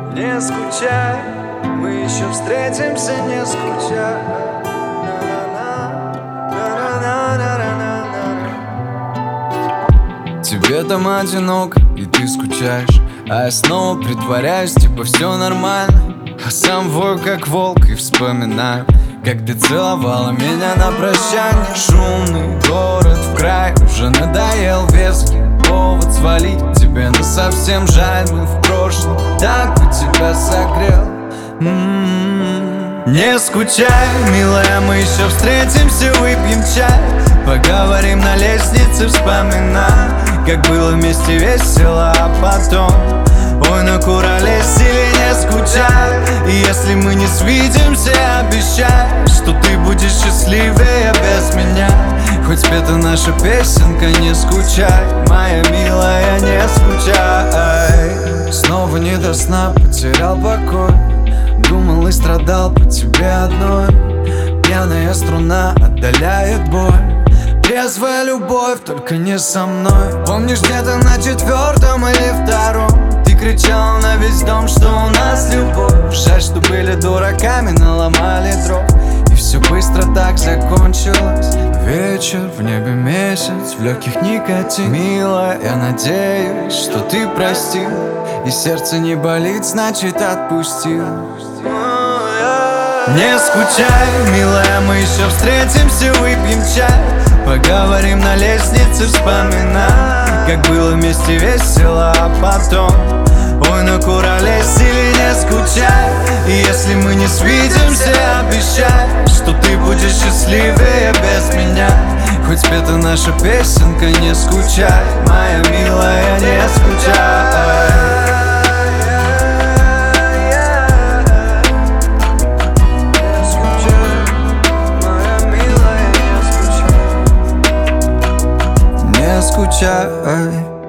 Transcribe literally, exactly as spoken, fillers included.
Не скучай, мы еще встретимся, не скучай. Тебе там одиноко, и ты скучаешь, а я снова притворяюсь, типа все нормально. А сам вою как волк и вспоминаю, как ты целовала меня на прощание. Шумный город в край, уже надоел веский повод свалить. Тебе ну совсем жаль, мы в прошлом так бы тебя согрел. М-м-м. Не скучай, милая, мы еще встретимся, выпьем чай, поговорим на лестнице, вспоминаем, как было вместе весело, а потом ой, накуролесили, не скучай. И если мы не свидимся, обещай, что ты будешь счастливее без меня. Хоть спета наша песенка, не скучай, моя милая, не скучай. Снова не до сна, потерял покой, думал и страдал по тебе одной. Пьяная струна отдаляет боль, трезвая любовь, только не со мной. Помнишь, где-то на четвертом или втором ты кричал на весь дом, что у нас любовь. Жаль, что были дураками, наломали дров, и все быстро так закончилось. Вечер, в небе месяц, в легких никотин. Милая, я надеюсь, что ты простил, и сердце не болит, значит отпустил. Не скучай, милая, мы еще встретимся, выпьем чай, поговорим на лестнице, вспоминаем, как было вместе весело, а потом ой, накуролесили, не скучай. И если мы не свидимся, обещай, что ты будешь счастливее без меня. Хоть спета наша песенка, не скучай, моя милая, не скучай. Не скучай.